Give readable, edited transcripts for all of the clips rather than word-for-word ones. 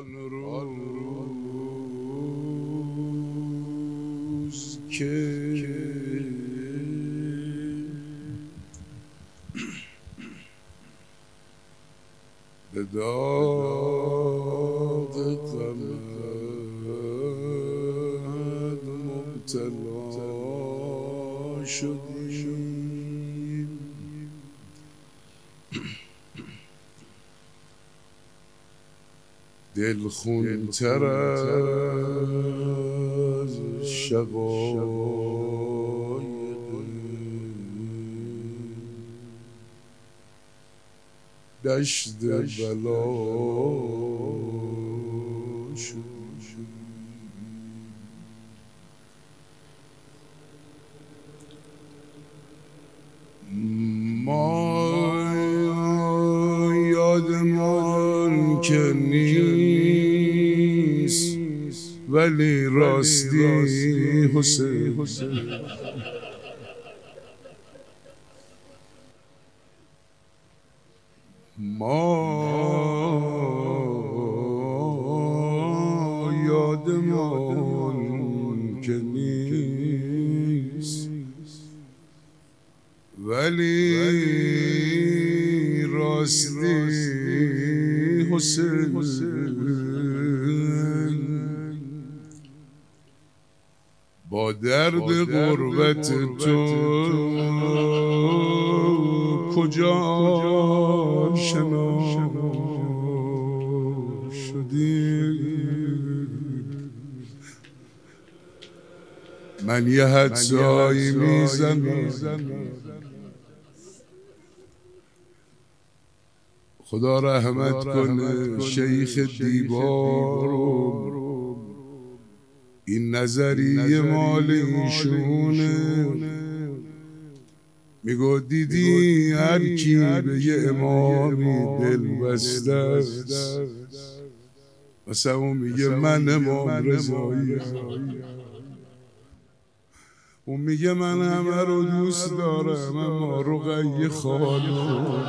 روز که به داغ غمت مبتلا شدیم، دل خونتر از شقایق دشت بلا شد. ما یادمان که نیست ولی راستی حسین ما یادمان که نیست ولی راستی حسین با درد غربت تو کجا شنا شدی. من یه حدسایی میزنم خدا رحمت کنه شیخ دیوارو، این نظریه مال ایشونه. میگو دیدی هر کی به یه امامی دل بسته است، مثلا اون میگه من امام رضایی، اون میگه من همه رو دوست دارم اما رقیه خانم،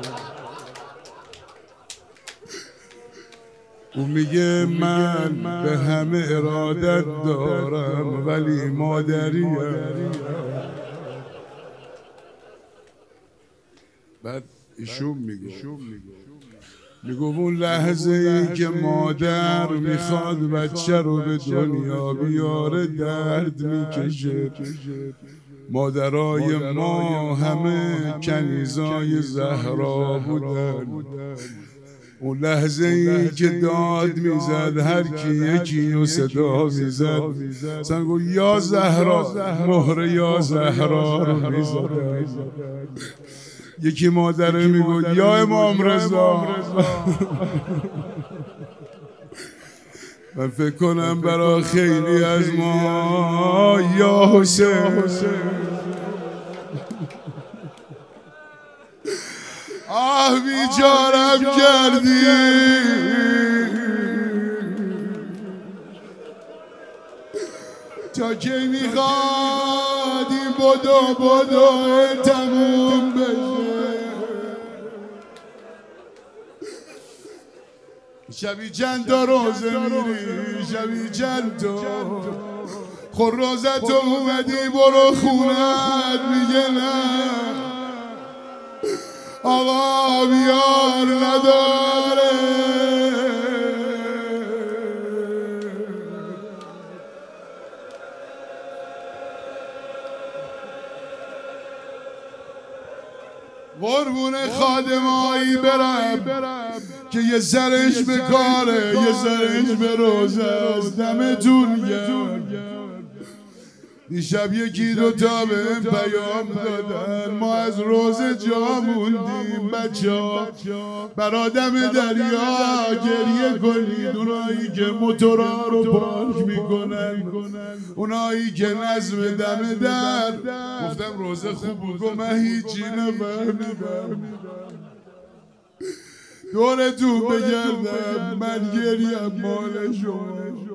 اون میگه من به همه ارادت دارم ولی مادریم. بعد ایشون میگو اون لحظه ای که مادر میخواد بچه رو به دنیا بیاره درد میکشه. مادرای ما همه کنیزای زهرا بودن. اون لحظه ای که داد میزد هر کی یکی و صدا میزد سنگو یا زهرا، مهر یا زهرا رو میزد. یکی مادره میگو یا امام رضا. من فکر کنم برای خیلی از ما یا حسین. آه بیچارم کردی تا کی میخواد این بدو تموم بشه. شبی چند تا روزه میری، شبی چند تا خرازت اومدی برو خونت میگه نه آقا بیار نداره. قربون خادمایی برم که یه سرش به کاره یه سرش به روزه است. دمتون گرم. دیشب یکی دوتا بهم پیام دادن ما از روزه جا موندیم بچه‌ها، برا دم دریا گریه کنید. اونایی که موتورا رو پارک میکنن، اونایی که نظم دم در. گفتم روزه خوب بود، گفت من هیچی نفهمیدم. دورتون بگردم من گریم مال شما.